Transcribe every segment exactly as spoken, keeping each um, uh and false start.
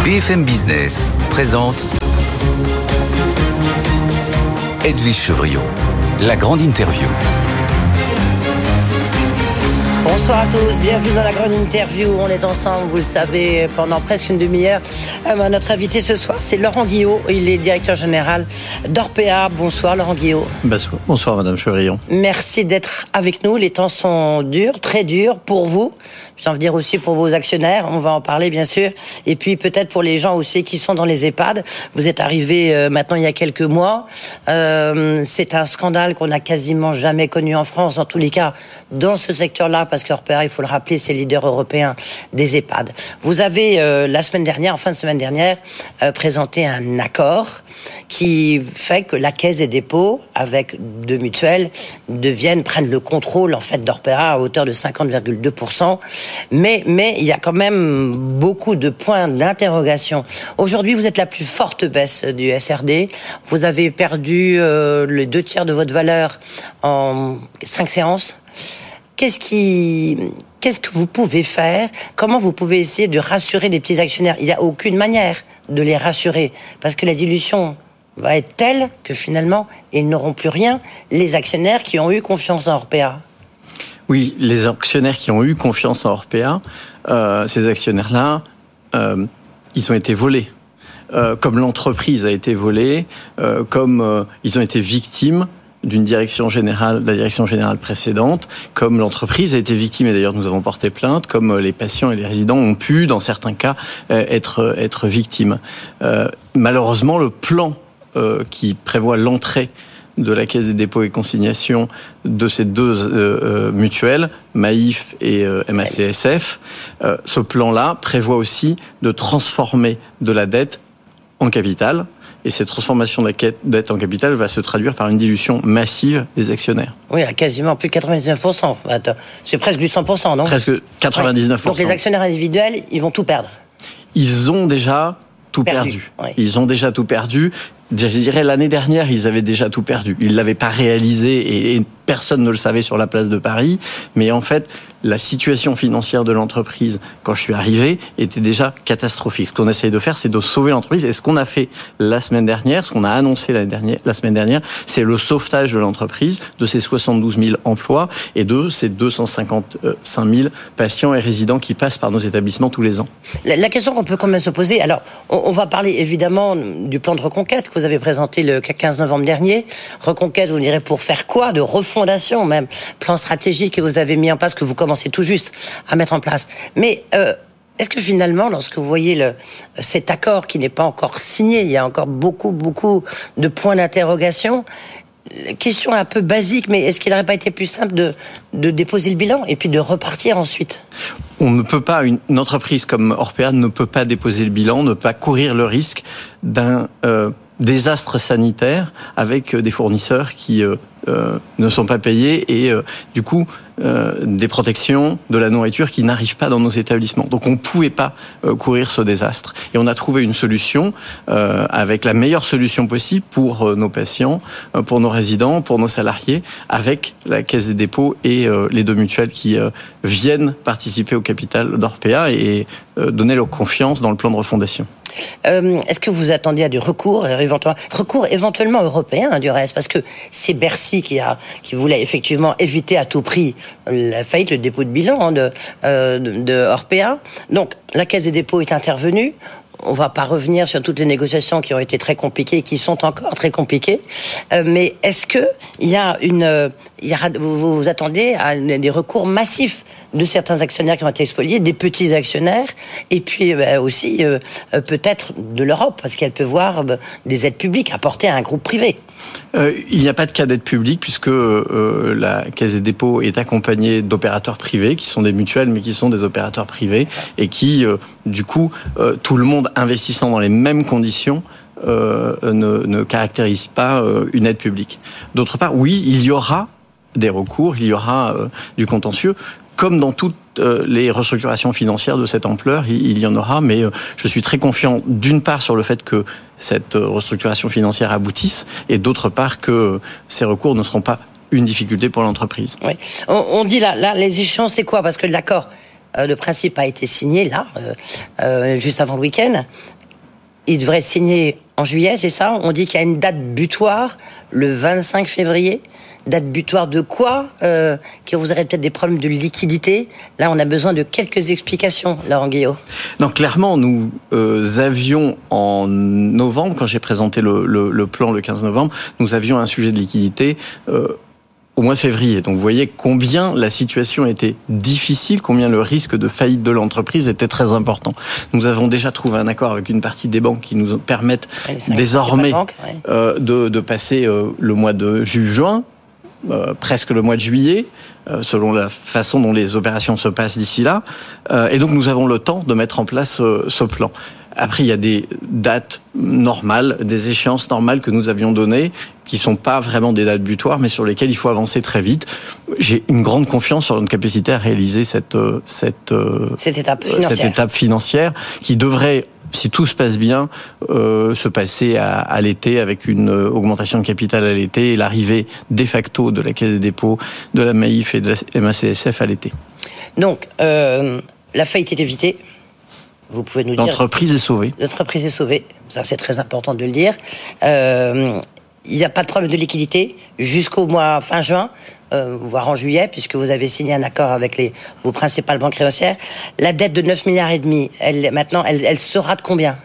B F M Business présente Edwige Chevrillon, la grande interview. Bonsoir à tous, bienvenue dans la grande interview. On est ensemble, vous le savez, pendant presque une demi-heure. Euh, notre invité ce soir, c'est Laurent Guillot. Il est directeur général d'Orpea. Bonsoir Laurent Guillot. Bonsoir Madame Chevrillon. Merci d'être avec nous. Les temps sont durs, très durs pour vous. J'ai envie de dire aussi pour vos actionnaires. On va en parler bien sûr. Et puis peut-être pour les gens aussi qui sont dans les EHPAD. Vous êtes arrivé euh, maintenant il y a quelques mois. Euh, c'est un scandale qu'on n'a quasiment jamais connu en France, en tous les cas dans ce secteur-là, parce qu'Orpea, il faut le rappeler, c'est le leader européen des EHPAD. Vous avez, euh, la semaine dernière, en fin de semaine dernière, euh, présenté un accord qui fait que la Caisse des dépôts, avec deux mutuelles, deviennent, prennent le contrôle, en fait, d'Orpea à hauteur de cinquante virgule deux pour cent. Mais, mais, il y a quand même beaucoup de points d'interrogation. Aujourd'hui, vous êtes la plus forte baisse du S R D. Vous avez perdu euh, les deux tiers de votre valeur en cinq séances. Qu'est-ce qui, qu'est-ce que vous pouvez faire? Comment vous pouvez essayer de rassurer les petits actionnaires? Il n'y a aucune manière de les rassurer parce que la dilution va être telle que finalement, ils n'auront plus rien, les actionnaires qui ont eu confiance en Orpea. Oui, les actionnaires qui ont eu confiance en Orpea, euh, ces actionnaires-là, euh, ils ont été volés. Euh, comme l'entreprise a été volée, euh, comme euh, ils ont été victimes d'une direction générale, de la direction générale précédente, comme l'entreprise a été victime, et d'ailleurs nous avons porté plainte, comme les patients et les résidents ont pu, dans certains cas, être, être victimes. Euh, malheureusement, le plan euh, qui prévoit l'entrée de la Caisse des dépôts et consignations de ces deux euh, mutuelles, Maïf et euh, M A C S F, euh, ce plan-là prévoit aussi de transformer de la dette en capital. Et cette transformation de la dette en capital va se traduire par une dilution massive des actionnaires. Oui, à quasiment plus de quatre-vingt-dix-neuf pour cent. C'est presque du cent pour cent, non? Presque quatre-vingt-dix-neuf pour cent. Donc les actionnaires individuels, ils vont tout perdre. Ils ont déjà tout perdu. perdu. Oui. Ils ont déjà tout perdu. Je dirais l'année dernière, ils avaient déjà tout perdu. Ils l'avaient pas réalisé et personne ne le savait sur la place de Paris. Mais en fait, la situation financière de l'entreprise, quand je suis arrivé, était déjà catastrophique. Ce qu'on essaye de faire, c'est de sauver l'entreprise. Et ce qu'on a fait la semaine dernière, ce qu'on a annoncé l'année dernière, la semaine dernière, c'est le sauvetage de l'entreprise, de ces soixante-douze mille emplois et de ces deux cent cinquante-cinq mille patients et résidents qui passent par nos établissements tous les ans. La, la question qu'on peut quand même se poser, alors, on, on va parler évidemment du plan de reconquête que vous avez présenté le quinze novembre dernier. Reconquête, vous direz, pour faire quoi? De refondation même. Plan stratégique que vous avez mis en place, que vous commencez tout juste à mettre en place. Mais euh, est-ce que finalement, lorsque vous voyez le, cet accord qui n'est pas encore signé, il y a encore beaucoup, beaucoup de points d'interrogation. Question un peu basique, mais est-ce qu'il n'aurait pas été plus simple de, de déposer le bilan et puis de repartir ensuite? On ne peut pas, une, une entreprise comme Orpea ne peut pas déposer le bilan, ne peut pas courir le risque d'un euh, désastre sanitaire avec des fournisseurs qui euh, euh, ne sont pas payés et euh, du coup euh, des protections, de la nourriture qui n'arrivent pas dans nos établissements. Donc on ne pouvait pas euh, courir ce désastre. Et on a trouvé une solution euh, avec la meilleure solution possible pour euh, nos patients, euh, pour nos résidents, pour nos salariés, avec la Caisse des dépôts et euh, les deux mutuelles qui euh, viennent participer au capital d'Orpea et euh, donner leur confiance dans le plan de refondation. Euh, est-ce que vous attendiez à du recours, éventuellement, recours éventuellement européen hein, du reste, parce que c'est Bercy qui a qui voulait effectivement éviter à tout prix la faillite, le dépôt de bilan hein, de, euh, de, de Orpea. Donc la Caisse des dépôts est intervenue. On ne va pas revenir sur toutes les négociations qui ont été très compliquées et qui sont encore très compliquées. Euh, mais est-ce que il y a une, il y a, vous vous attendez à des recours massifs de certains actionnaires qui ont été spoliés, des petits actionnaires, et puis bah, aussi euh, peut-être de l'Europe, parce qu'elle peut voir bah, des aides publiques apportées à un groupe privé. Euh, il n'y a pas de cas d'aide publique puisque euh, la Caisse des dépôts est accompagnée d'opérateurs privés qui sont des mutuelles mais qui sont des opérateurs privés et qui, euh, du coup, euh, tout le monde investissant dans les mêmes conditions euh, ne, ne caractérise pas euh, une aide publique. D'autre part, oui, il y aura des recours, il y aura euh, du contentieux. Comme dans toutes les restructurations financières de cette ampleur, il y en aura, mais je suis très confiant d'une part sur le fait que cette restructuration financière aboutisse, et d'autre part que ces recours ne seront pas une difficulté pour l'entreprise. Oui. On, on dit là, là, les échéances, c'est quoi? Parce que l'accord de principe a été signé là, euh, euh, juste avant le week-end. il devrait être signé en juillet, c'est ça? On dit qu'il y a une date butoir, le vingt-cinq février. Date butoir de quoi? euh, Que vous aurez peut-être des problèmes de liquidité. Là, on a besoin de quelques explications, Laurent Guillot. Non, clairement, nous euh, avions en novembre, quand j'ai présenté le, le, le plan le quinze novembre, nous avions un sujet de liquidité euh, au mois de février. Donc vous voyez combien la situation était difficile, combien le risque de faillite de l'entreprise était très important. Nous avons déjà trouvé un accord avec une partie des banques qui nous permettent ouais, désormais banques, ouais. euh, de, de passer euh, le mois de juin, Euh, presque le mois de juillet, euh, selon la façon dont les opérations se passent d'ici là. Euh, et donc nous avons le temps de mettre en place euh, ce plan. Après, il y a des dates normales, des échéances normales que nous avions données, qui sont pas vraiment des dates butoirs, mais sur lesquelles il faut avancer très vite. J'ai une grande confiance sur notre capacité à réaliser cette cette cette étape financière, cette étape financière qui devrait, si tout se passe bien, euh, se passer à, à l'été avec une augmentation de capital à l'été et l'arrivée de facto de la Caisse des dépôts, de la Maïf et de la M A C S F à l'été. Donc, euh, la faillite est évitée. Vous pouvez nous dire. L'entreprise est sauvée. L'entreprise est sauvée. Ça, c'est très important de le dire. Euh, il n'y a pas de problème de liquidité jusqu'au mois fin juin, euh, voire en juillet, puisque vous avez signé un accord avec les, vos principales banques créancières. La dette de neuf milliards et demi, elle, maintenant, elle, elle sera de combien?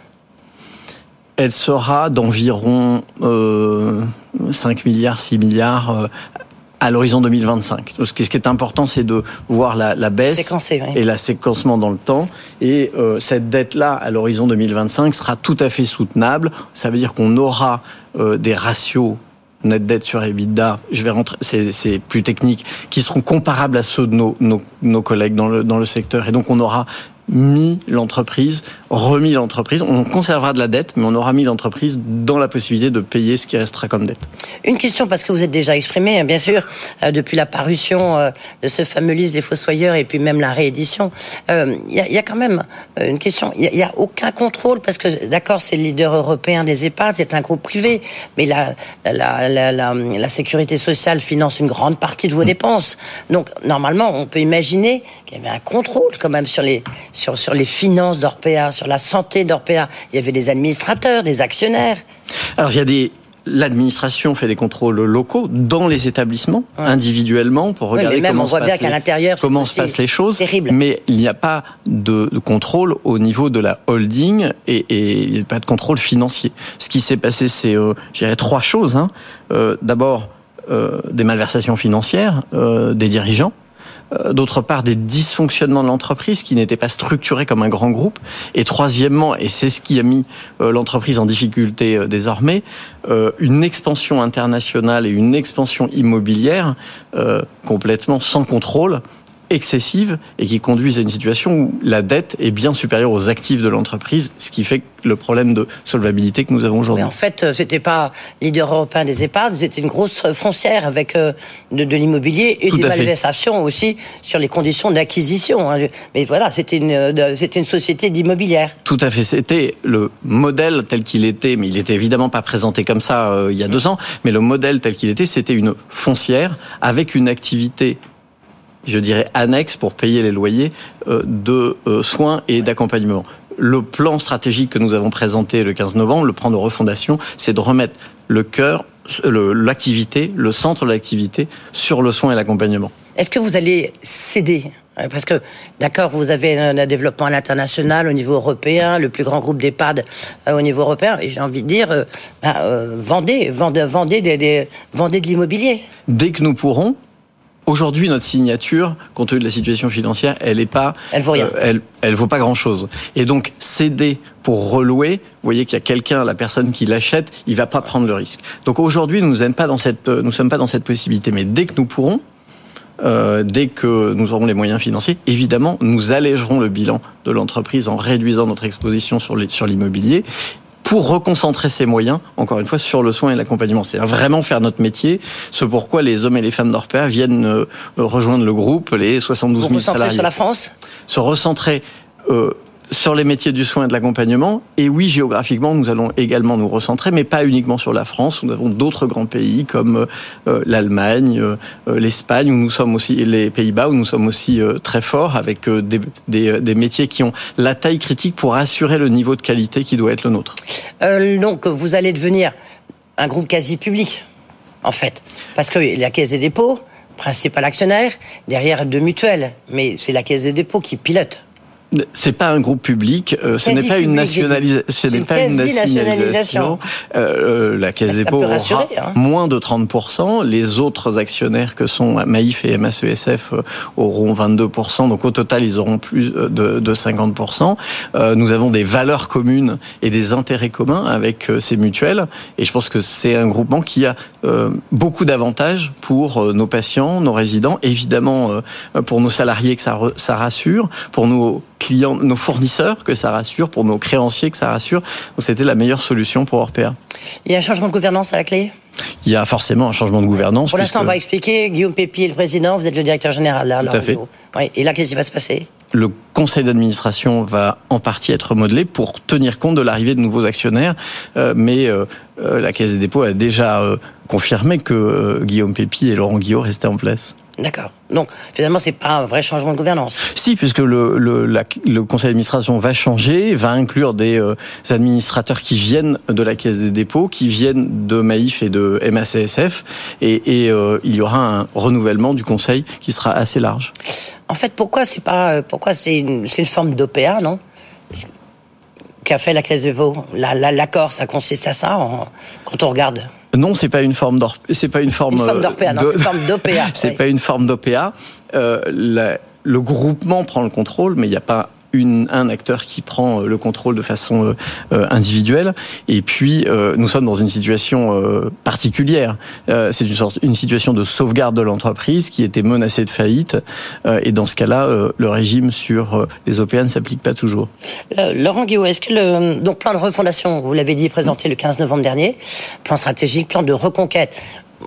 Elle sera d'environ euh, cinq milliards, six milliards euh, à l'horizon deux mille vingt-cinq. Ce qui est important, c'est de voir la, la baisse Séquencé, oui. et la séquencement dans le temps. Et euh, cette dette-là, à l'horizon deux mille vingt-cinq, sera tout à fait soutenable. Ça veut dire qu'on aura euh, des ratios net dette sur EBITDA, je vais rentrer, c'est, c'est plus technique, qui seront comparables à ceux de nos, nos, nos collègues dans le, dans le secteur. Et donc, on aura mis l'entreprise, remis l'entreprise. On conservera de la dette, mais on aura mis l'entreprise dans la possibilité de payer ce qui restera comme dette. Une question, parce que vous êtes déjà exprimé, bien sûr, euh, depuis la parution euh, de ce fameux livre Les Fossoyeurs et puis même la réédition. Il euh, y, y a quand même une question. Il n'y a, a aucun contrôle, parce que, d'accord, c'est le leader européen des EHPAD, c'est un groupe privé, mais la, la, la, la, la sécurité sociale finance une grande partie de vos dépenses. Donc, normalement, on peut imaginer qu'il y avait un contrôle quand même sur les... Sur, sur les finances d'Orpea, sur la santé d'Orpea. Il y avait des administrateurs, des actionnaires. Alors, il y a des... L'administration fait des contrôles locaux dans les établissements, ouais. individuellement, pour regarder oui, même, comment, on voit se, bien passe qu'à l'intérieur, les, comment se passent les choses. Terrible. Mais il n'y a pas de, de contrôle au niveau de la holding et, et il n'y a pas de contrôle financier. Ce qui s'est passé, c'est, euh, je dirais, trois choses. Hein. Euh, d'abord, euh, des malversations financières euh, des dirigeants. D'autre part, des dysfonctionnements de l'entreprise qui n'étaient pas structurés comme un grand groupe. Et troisièmement, et c'est ce qui a mis l'entreprise en difficulté désormais, une expansion internationale et une expansion immobilière complètement sans contrôle, excessive, et qui conduisent à une situation où la dette est bien supérieure aux actifs de l'entreprise, ce qui fait le problème de solvabilité que nous avons aujourd'hui. Mais en fait, c'était pas leader européen des EHPAD, c'était une grosse foncière avec de, de l'immobilier et Tout des malversations aussi sur les conditions d'acquisition. Mais voilà, c'était une, c'était une société d'immobilière. Tout à fait. C'était le modèle tel qu'il était, mais il était évidemment pas présenté comme ça euh, il y a deux ans, mais le modèle tel qu'il était, c'était une foncière avec une activité, je dirais, annexe pour payer les loyers euh, de euh, soins et d'accompagnement. Le plan stratégique que nous avons présenté le quinze novembre, le plan de refondation, c'est de remettre le cœur, le, l'activité, le centre de l'activité sur le soin et l'accompagnement. Est-ce que vous allez céder ? Parce que, d'accord, vous avez un développement à l'international, au niveau européen, le plus grand groupe d'EHPAD euh, au niveau européen, et j'ai envie de dire, euh, euh, vendez, vendez, vendez, des, des, vendez de l'immobilier. Dès que nous pourrons. Aujourd'hui, notre signature, compte tenu de la situation financière, elle est pas, elle vaut rien. Euh, elle, elle vaut pas grand-chose. Et donc, céder pour relouer, vous voyez qu'il y a quelqu'un, la personne qui l'achète, il va pas prendre le risque. Donc aujourd'hui, nous ne sommes pas dans cette, nous sommes pas dans cette possibilité. Mais dès que nous pourrons, euh, dès que nous aurons les moyens financiers, évidemment, nous allégerons le bilan de l'entreprise en réduisant notre exposition sur les, sur l'immobilier, pour reconcentrer ces moyens, encore une fois, sur le soin et l'accompagnement. C'est vraiment faire notre métier. C'est pourquoi les hommes et les femmes d'Orpea viennent euh, rejoindre le groupe, les soixante-douze mille salariés. Sur la France ? Se recentrer, euh, sur les métiers du soin et de l'accompagnement. Et oui, géographiquement, nous allons également nous recentrer, mais pas uniquement sur la France. Nous avons d'autres grands pays comme euh, l'Allemagne, euh, l'Espagne, où nous sommes aussi, les Pays-Bas, où nous sommes aussi euh, très forts, avec euh, des, des, des métiers qui ont la taille critique pour assurer le niveau de qualité qui doit être le nôtre. Euh, donc, vous allez devenir un groupe quasi public, en fait, parce que la Caisse des dépôts, principal actionnaire, derrière deux mutuelles, mais c'est la Caisse des dépôts qui pilote. C'est pas un groupe public, euh, ce n'est pas une nationalisation, ce n'est pas une nationalisation. Euh, la Caisse des dépôts aura hein. moins de trente pour cent. Les autres actionnaires que sont Maïf et M A C E S F euh, auront vingt-deux pour cent. Donc au total, ils auront plus de, de cinquante pour cent. Euh, nous avons des valeurs communes et des intérêts communs avec euh, ces mutuelles. Et je pense que c'est un groupement qui a euh, beaucoup d'avantages pour euh, nos patients, nos résidents, évidemment euh, pour nos salariés que ça, re, ça rassure, pour nos clients, nos fournisseurs, que ça rassure, pour nos créanciers, que ça rassure. Donc c'était la meilleure solution pour Orpea. Il y a un changement de gouvernance à la clé ? Il y a forcément un changement de gouvernance. Pour l'instant, puisque... on va expliquer. Guillaume Pépi est le président, vous êtes le directeur général. Là, Tout à fait. Oui. Et là, qu'est-ce qui va se passer ? Le conseil d'administration va en partie être modelé pour tenir compte de l'arrivée de nouveaux actionnaires, euh, mais euh, euh, la Caisse des dépôts a déjà euh, confirmé que euh, Guillaume Pépi et Laurent Guillot restaient en place. D'accord. Donc, finalement, c'est pas un vrai changement de gouvernance. Si, puisque le, le, la, le conseil d'administration va changer, va inclure des euh, administrateurs qui viennent de la Caisse des dépôts, qui viennent de Maïf et de M A C S F, et, et euh, il y aura un renouvellement du conseil qui sera assez large. En fait, pourquoi c'est pas, pourquoi c'est une, c'est une forme d'O P A, non ? Qu'a fait la Caisse des dépôts ? la, la, L'accord, ça consiste à ça, en, quand on regarde. Non, c'est pas une forme d'Or... c'est pas une forme, une forme d'O P A, de... non, c'est une forme d'O P A. c'est oui. pas une forme d'O P A. Euh, la... Le groupement prend le contrôle, mais il n'y a pas une, un acteur qui prend le contrôle de façon euh, individuelle. Et puis, euh, nous sommes dans une situation euh, particulière. Euh, c'est une sorte, une situation de sauvegarde de l'entreprise qui était menacée de faillite. Euh, et dans ce cas-là, euh, le régime sur euh, les O P A ne s'applique pas toujours. Euh, Laurent Guillot, est-ce que le donc plan de refondation, vous l'avez dit, présenté le quinze novembre dernier, plan stratégique, plan de reconquête.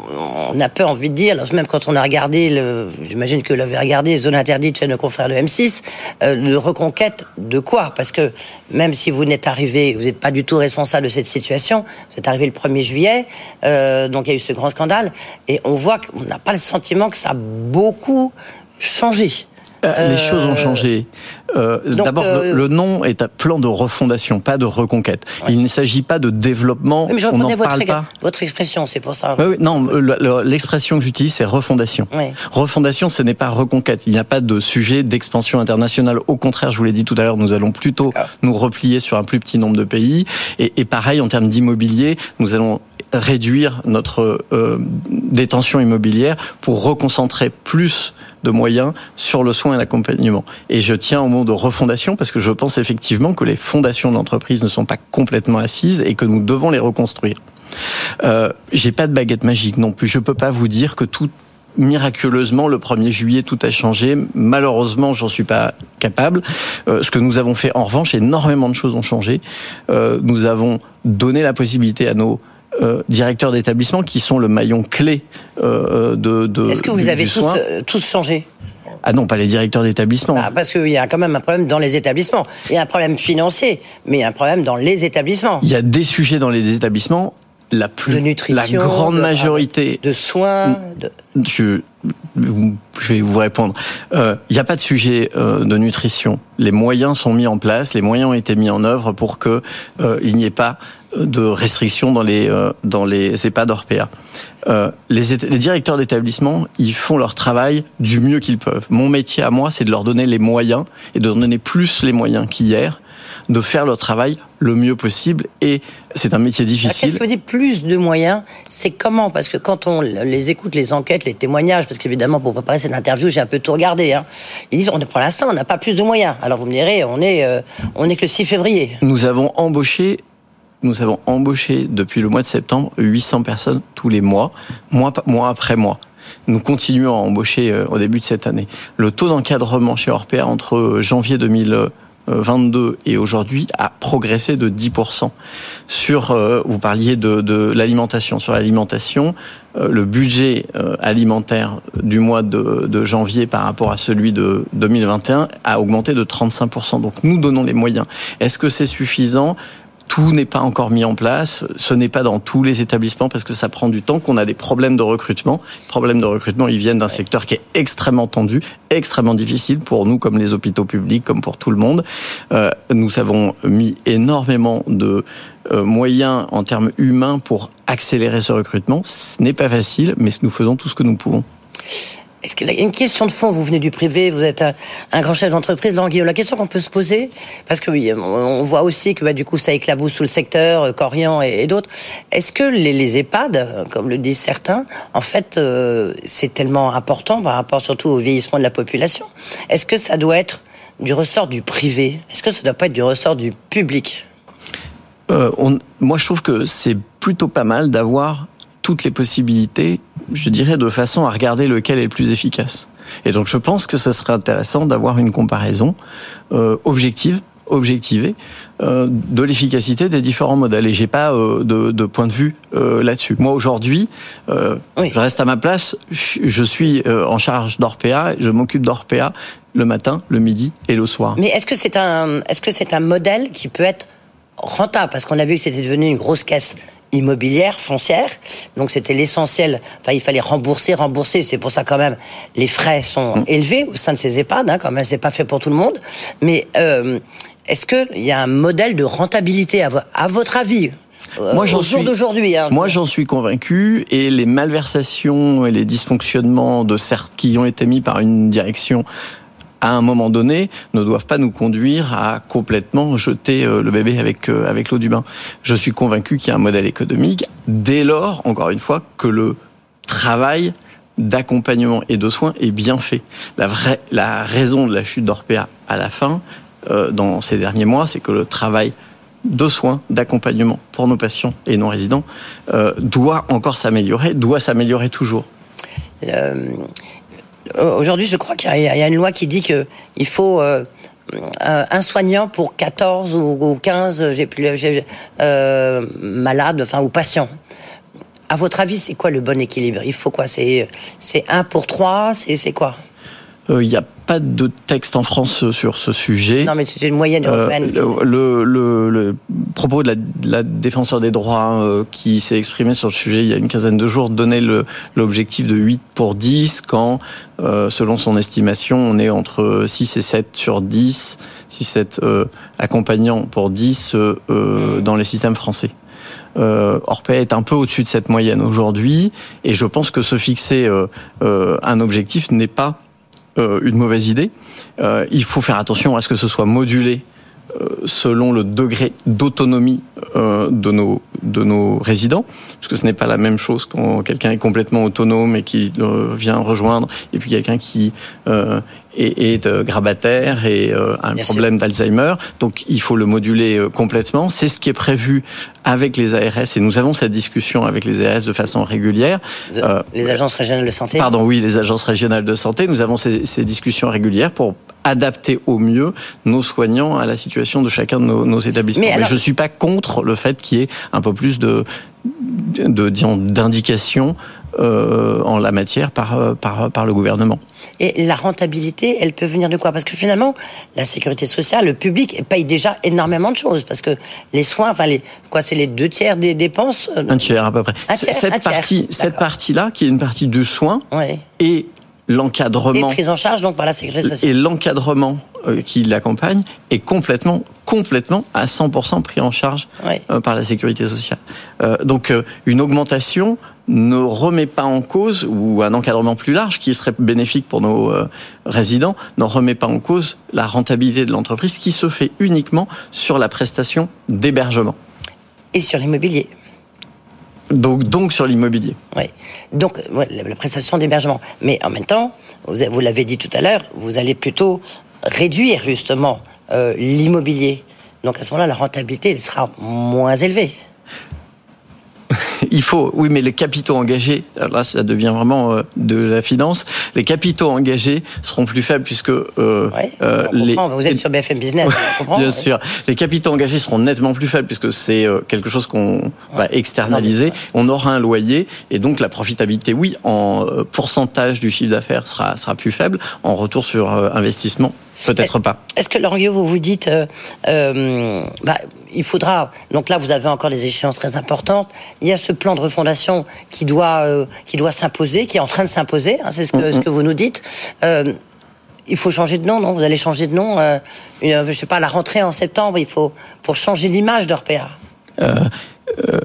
On a peu envie de dire, même quand on a regardé, le, j'imagine que vous l'avez regardé, Zone interdite chez nos confrères de M six, euh, de reconquête de quoi ? Parce que même si vous n'êtes arrivé, vous n'êtes pas du tout responsable de cette situation, vous êtes arrivé le premier juillet, euh, donc il y a eu ce grand scandale, et on voit qu'on n'a pas le sentiment que ça a beaucoup changé. Euh, les choses ont changé. Euh, donc, d'abord, euh... le, le nom est un plan de refondation, pas de reconquête. Oui. Il ne s'agit pas de développement. Oui, mais je on n'en votre parle ég- pas. Votre expression, c'est pour ça. Oui, oui, non, le, le, l'expression que j'utilise, c'est refondation. Oui. Refondation, ce n'est pas reconquête. Il n'y a pas de sujet d'expansion internationale. Au contraire, je vous l'ai dit tout à l'heure, nous allons plutôt D'accord. nous replier sur un plus petit nombre de pays. Et, et pareil, en termes d'immobilier, nous allons réduire notre euh, détention immobilière pour reconcentrer plus de moyens sur le soin et l'accompagnement. Et je tiens au mot de refondation parce que je pense effectivement que les fondations de l'entreprise ne sont pas complètement assises et que nous devons les reconstruire. Euh, j'ai pas de baguette magique non plus. Je peux pas vous dire que tout miraculeusement, le premier juillet, tout a changé. Malheureusement, j'en suis pas capable. Euh, ce que nous avons fait, en revanche, énormément de choses ont changé. Euh, nous avons donné la possibilité à nos Euh, directeurs d'établissement qui sont le maillon clé euh, de, de Est-ce que vous du, avez du tous, soin. euh, tous changé ? Ah non, pas les directeurs d'établissement. Bah, parce qu'il y a quand même un problème dans les établissements. Il y a un problème financier, mais il y a un problème dans les établissements. Il y a des sujets dans les établissements. La plus, de nutrition, la grande de, majorité de soins. De... Je, je vais vous répondre. Euh, il n'y a pas de sujet euh, de nutrition. Les moyens sont mis en place, les moyens ont été mis en œuvre pour que euh, il n'y ait pas de restrictions dans les euh, dans les EHPAD Orpea. Euh, les, les directeurs d'établissement, ils font leur travail du mieux qu'ils peuvent. Mon métier à moi, c'est de leur donner les moyens et de leur donner plus les moyens qu'hier, de faire leur travail le mieux possible. Et c'est un métier difficile. Qu'est-ce que vous dites plus de moyens ? C'est comment ? Parce que quand on les écoute, les enquêtes, les témoignages, parce qu'évidemment, pour préparer cette interview, j'ai un peu tout regardé. Hein. Ils disent, on est, pour l'instant, on n'a pas plus de moyens. Alors vous me direz, on est, euh, on est que le six février. Nous avons embauché... Nous avons embauché depuis le mois de septembre huit cents personnes tous les mois, mois, mois après mois. Nous continuons à embaucher au début de cette année. Le taux d'encadrement chez Orpea entre janvier deux mille vingt-deux et aujourd'hui a progressé de dix pour cent. Sur, euh, vous parliez de, de l'alimentation. Sur l'alimentation, euh, le budget euh, alimentaire du mois de, de janvier par rapport à celui de deux mille vingt et un a augmenté de trente-cinq pour cent. Donc nous donnons les moyens. Est-ce que c'est suffisant ? Tout n'est pas encore mis en place, ce n'est pas dans tous les établissements parce que ça prend du temps, qu'on a des problèmes de recrutement. Les problèmes de recrutement, ils viennent d'un secteur qui est extrêmement tendu, extrêmement difficile pour nous comme les hôpitaux publics, comme pour tout le monde. Euh, nous avons mis énormément de euh, moyens en termes humains pour accélérer ce recrutement. Ce n'est pas facile, mais nous faisons tout ce que nous pouvons. Est-ce qu'il y a une question de fond? Vous venez du privé, vous êtes un, un grand chef d'entreprise, Laurent Guillot. La question qu'on peut se poser, parce que oui, on voit aussi que bah, du coup ça éclabousse tout le secteur, Korian et, et d'autres. Est-ce que les, les EHPAD, comme le disent certains, en fait, euh, c'est tellement important par rapport surtout au vieillissement de la population. Est-ce que ça doit être du ressort du privé? Est-ce que ça doit pas être du ressort du public? euh, on, Moi, je trouve que c'est plutôt pas mal d'avoir toutes les possibilités, je dirais, de façon à regarder lequel est le plus efficace. Et donc, je pense que ça serait intéressant d'avoir une comparaison euh, objective, objectivée, euh, de l'efficacité des différents modèles. Et j'ai pas euh, de, de point de vue euh, là-dessus. Moi, aujourd'hui, euh, oui. je reste à ma place. Je suis euh, en charge d'Orpea. Je m'occupe d'Orpea le matin, le midi et le soir. Mais est-ce que c'est un, est-ce que c'est un modèle qui peut être rentable? Parce qu'on a vu que c'était devenu une grosse caisse immobilière, foncière, donc c'était l'essentiel. Enfin, il fallait rembourser, rembourser. C'est pour ça quand même les frais sont mmh. élevés au sein de ces EHPAD. Hein, quand même, c'est pas fait pour tout le monde. Mais euh, est-ce que il y a un modèle de rentabilité à, vo- à votre avis? Moi, j'en au jour suis, d'aujourd'hui. Hein. Moi, j'en suis convaincu, et les malversations et les dysfonctionnements de certes qui ont été mis par une direction à un moment donné, ne doivent pas nous conduire à complètement jeter le bébé avec avec l'eau du bain. Je suis convaincu qu'il y a un modèle économique, dès lors, encore une fois, que le travail d'accompagnement et de soins est bien fait. La vraie, la raison de la chute d'Orpea à la fin, euh, dans ces derniers mois, c'est que le travail de soins, d'accompagnement pour nos patients et non résidents euh, doit encore s'améliorer, doit s'améliorer toujours. Euh... Aujourd'hui, je crois qu'il y a une loi qui dit que il faut euh, un soignant pour quatorze ou quinze j'ai plus, j'ai, euh, malades, enfin ou patients. À votre avis, c'est quoi le bon équilibre? Il faut quoi? C'est c'est un pour trois. C'est c'est quoi? Il n'y euh, a pas de texte en France sur ce sujet. Non, mais c'est une moyenne européenne. Euh, le, le, le propos de la, de la défenseur des droits euh, qui s'est exprimé sur le sujet il y a une quinzaine de jours donnait le, l'objectif de huit pour dix quand, euh, selon son estimation, on est entre six et sept sur dix, six sept euh, accompagnants pour dix euh, euh, dans les systèmes français. Euh, Orpea est un peu au-dessus de cette moyenne aujourd'hui, et je pense que se fixer euh, euh, un objectif n'est pas Euh, une mauvaise idée. Euh, il faut faire attention à ce que ce soit modulé euh, selon le degré d'autonomie euh, de nos de nos résidents, parce que ce n'est pas la même chose quand quelqu'un est complètement autonome et qui euh, vient rejoindre, et puis quelqu'un qui euh, est, est euh, grabataire et euh, a un Bien problème sûr. d'Alzheimer. Donc il faut le moduler euh, complètement. C'est ce qui est prévu avec les A R S, et nous avons cette discussion avec les A R S de façon régulière. Euh, les agences régionales de santé. Pardon, oui, les agences régionales de santé. Nous avons ces, ces discussions régulières pour adapter au mieux nos soignants à la situation de chacun de nos, nos établissements. Mais, alors... Mais je suis pas contre le fait qu'il y ait un peu plus de, de, disons, d'indications euh, en la matière par, par, par le gouvernement. Et la rentabilité, elle peut venir de quoi? Parce que finalement, la sécurité sociale, le public paye déjà énormément de choses. Parce que les soins, enfin, les, quoi, c'est les deux tiers des dépenses? Un tiers à peu près. Un tiers, cette un tiers. partie, cette partie-là, qui est une partie du soin, ouais. et l'encadrement. Et prise en charge donc par la sécurité sociale. Et l'encadrement euh, qui l'accompagne est complètement, complètement à cent pour cent pris en charge ouais. euh, par la sécurité sociale. Euh, donc euh, une augmentation ne remet pas en cause, ou un encadrement plus large qui serait bénéfique pour nos euh, résidents, ne remet pas en cause la rentabilité de l'entreprise qui se fait uniquement sur la prestation d'hébergement. Et sur l'immobilier. Donc, donc sur l'immobilier. Oui. Donc ouais, la prestation d'hébergement. Mais en même temps, vous, vous l'avez dit tout à l'heure, vous allez plutôt réduire justement euh, l'immobilier. Donc à ce moment-là, la rentabilité elle sera moins élevée. il faut, oui, mais les capitaux engagés, là, ça devient vraiment euh, de la finance. Les capitaux engagés seront plus faibles puisque euh, ouais, euh, les. Vous êtes sur B F M Business, on comprend. Bien ouais. sûr, les capitaux engagés seront nettement plus faibles puisque c'est euh, quelque chose qu'on ouais. va externaliser. Ouais. On aura un loyer et donc la profitabilité, oui, en euh, pourcentage du chiffre d'affaires sera sera plus faible. En retour sur euh, investissement, peut-être pas. Est-ce que Laurent Guillot, vous vous dites, euh, euh, bah, il faudra. Donc là, vous avez encore des échéances très importantes. Il y a ce plan de refondation qui doit euh, qui doit s'imposer, qui est en train de s'imposer. Hein, c'est ce que mm-hmm. ce que vous nous dites. Euh, il faut changer de nom, non ? Vous allez changer de nom. Euh, une, je sais pas, la rentrée en septembre. Il faut pour changer l'image d'Orpea. Euh, euh,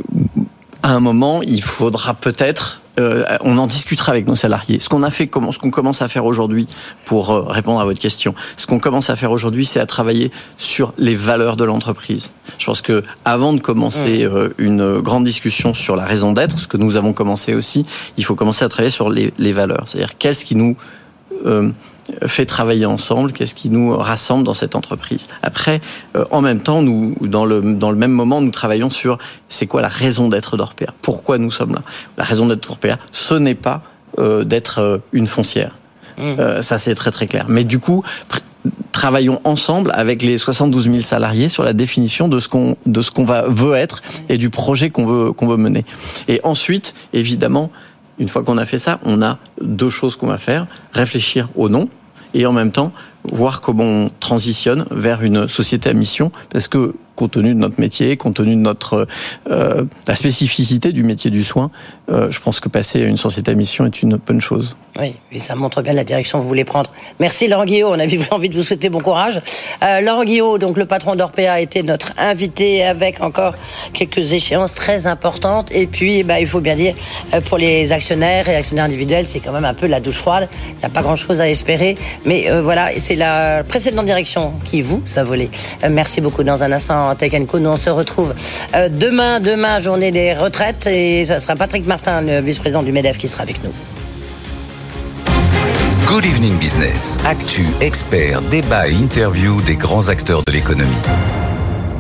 à un moment, il faudra peut-être. Euh, on en discutera avec nos salariés. Ce qu'on a fait, comment, ce qu'on commence à faire aujourd'hui, pour euh, répondre à votre question, ce qu'on commence à faire aujourd'hui, c'est à travailler sur les valeurs de l'entreprise. Je pense que avant de commencer euh, une grande discussion sur la raison d'être, ce que nous avons commencé aussi, il faut commencer à travailler sur les, les valeurs. C'est-à-dire qu'est-ce qui nous euh, fait travailler ensemble, qu'est-ce qui nous rassemble dans cette entreprise. Après, euh, en même temps, nous, dans le dans le même moment, nous travaillons sur c'est quoi la raison d'être d'Orpea. Pourquoi nous sommes là ? La raison d'être d'Orpea, ce n'est pas euh, d'être euh, une foncière. Mmh. Euh, ça, c'est très très clair. Mais du coup, pr- travaillons ensemble avec les soixante-douze mille salariés sur la définition de ce qu'on de ce qu'on va veut être et du projet qu'on veut qu'on veut mener. Et ensuite, évidemment. Une fois qu'on a fait ça, on a deux choses qu'on va faire. Réfléchir au nom et en même temps, voir comment on transitionne vers une société à mission. Parce que, compte tenu de notre métier, compte tenu de notre euh, la spécificité du métier du soin, euh, je pense que passer à une société à mission est une bonne chose. Oui, et ça montre bien la direction que vous voulez prendre. Merci Laurent Guillot, on avait envie de vous souhaiter bon courage. Euh, Laurent Guillot, donc le patron d'Orpea, a été notre invité avec encore quelques échéances très importantes. Et puis, bah, il faut bien dire, pour les actionnaires et actionnaires individuels, c'est quand même un peu la douche froide. Il n'y a pas grand-chose à espérer. Mais euh, voilà, c'est la précédente direction qui vous a volé. Euh, merci beaucoup. Dans un instant, Tech and Co, nous on se retrouve euh, demain, demain, journée des retraites. Et ça sera Patrick Martin, le vice-président du MEDEF, qui sera avec nous. Good Evening Business. Actu, experts, débat et interview des grands acteurs de l'économie.